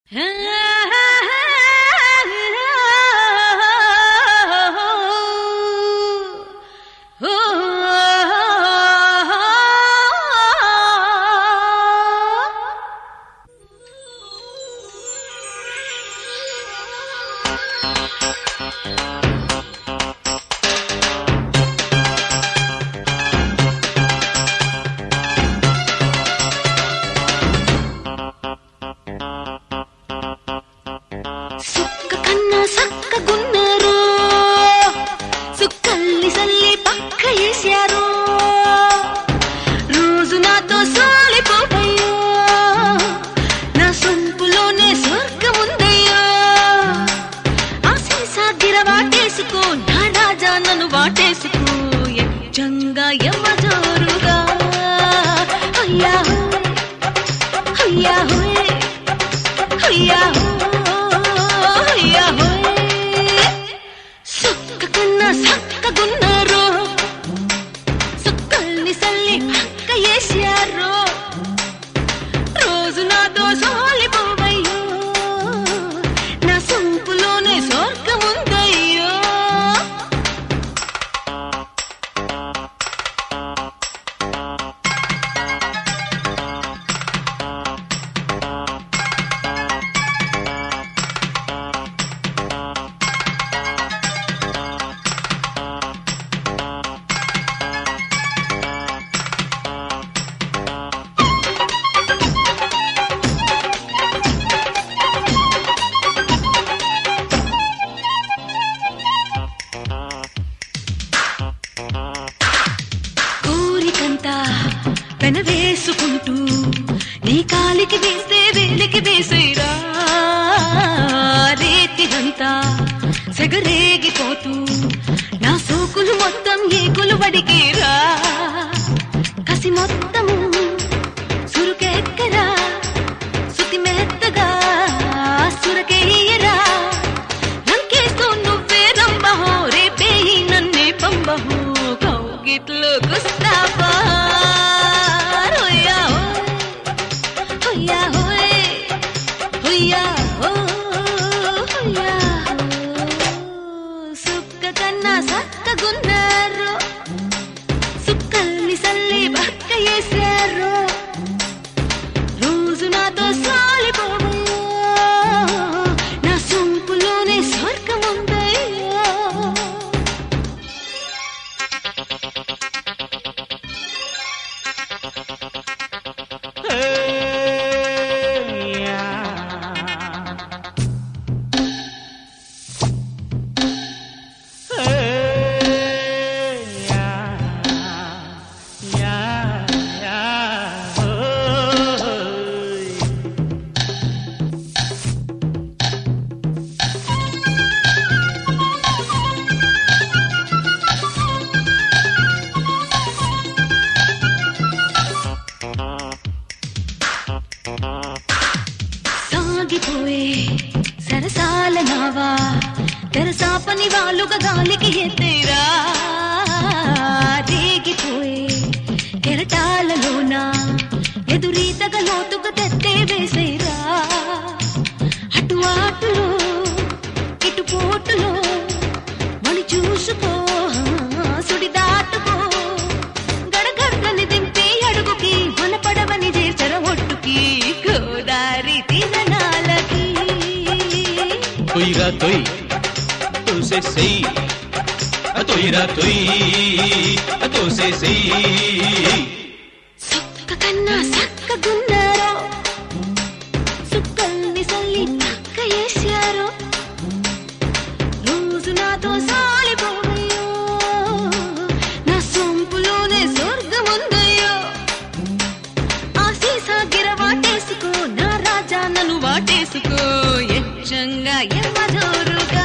వెనవేసుకుంటూ నీ కాలికి వేస్తే వేలికి వేసేరా రేతిదంతా సెగరేగిపోతూ నా సోకులు మొత్తం ఏకులు వడికేరా కసి మొత్తము సురుకెక్కరా సుతి మెత్తగా సురకేయరా లంకేస్తూ నువ్వే రంబహో రేపే నన్నే పంబహో కౌగిట్లో గుస్తావా సక్కగున్నారు సుక్కల్ని సల్లి బక్క వేశారు రోజు నాతో సాలిపోవయ్యో నా సొంపులోనే స్వర్గం ఉందయ్యో సాగిపోయే సరసాల నావా తెరసాపని వాలుగా గాలికి ఎత్తేరా రేగిపోయే కెరటాలలోన ఎదురీతగా లోతుగా తెత్తే వేసేరా అటు ఆటులో ఇటు పోటులో మణి చూసుకో సుడి దాటుకో గడగడని దింపి అడుగుకి మన పడవని చేర్చర ఒట్టుకి గోదారి తీరనాలకి తొయ్యిరా తొయ్ తోసే సెయ్ తొయ్యిరా తొయ్ తోసే సెయ్ సొక్క కన్నా సక్కగున్నారో సుక్కల్ని సల్లి పక్క వేశారో రోజు నాతో సాలిపోవయ్యో నా సొంపులోనే స్వర్గం ఉందయ్యో ఆ సీసా గిర వాటేసుకో నా రాజా నన్ను వాటేసుకో ఎచ్చంగా ఎమ్మజోరుగా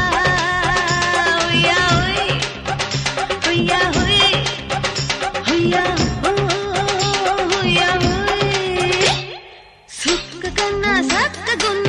సుక్క కన్నా సక్కగున్న